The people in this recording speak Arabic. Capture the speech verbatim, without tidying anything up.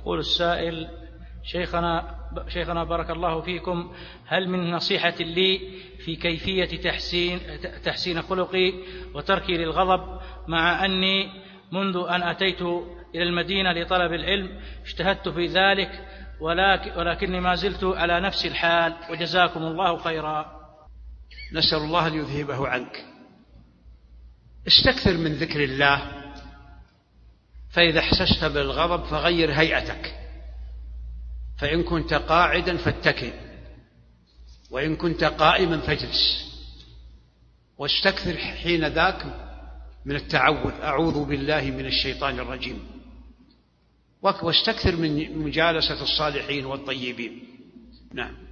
يقول السائل: شيخنا شيخنا بارك الله فيكم، هل من نصيحة لي في كيفية تحسين تحسين خلقي وتركي للغضب، مع أني منذ أن أتيت إلى المدينة لطلب العلم اجتهدت في ذلك، ولكني ما زلت على نفس الحال، وجزاكم الله خيرا. نسأل الله أن يذهبه عنك. استكثر من ذكر الله، فإذا احسست بالغضب فغير هيئتك، فإن كنت قاعدا فاتكئ، وإن كنت قائما فاجلس، واستكثر حين ذاك من التعوذ: أعوذ بالله من الشيطان الرجيم، واستكثر من مجالسة الصالحين والطيبين. نعم.